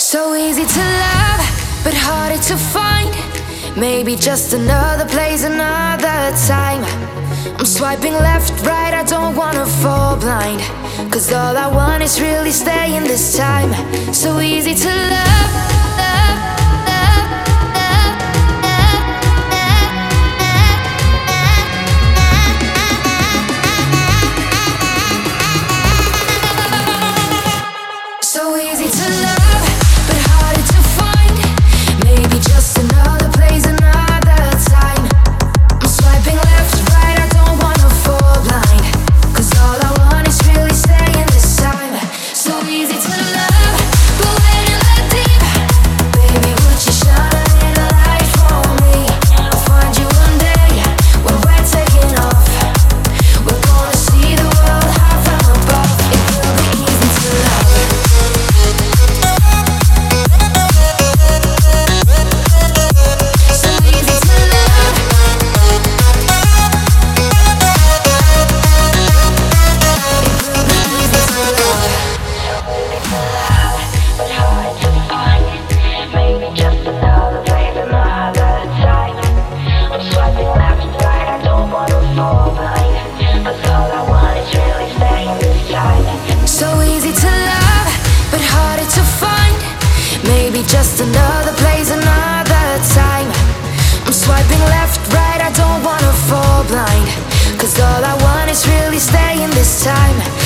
So easy to love, but harder to find. Maybe just another place, another time. I'm swiping left, right, I don't wanna fall blind. Cause all I want is really staying this time. So easy to love, love, love, love, love. So easy to love, but harder to find. Maybe just another place, another time. I'm swiping left, right, I don't wanna fall blind. Cause all I want is really staying this time. So easy to love, but when in the deep, baby, would you shine a little light for me? I'll find you one day when we're taking off. We're gonna see the world high from above. It will be easy to love. So easy to love. It will be easy to love. But hard to find. Maybe just another place, another time. I'm swiping left and right, I don't wanna fall blind. But all I want is really staying this time. So easy to love, but harder to find. Maybe just another place, another time. I'm swiping left, right, I don't wanna fall blind. Cause all I want is really staying this time.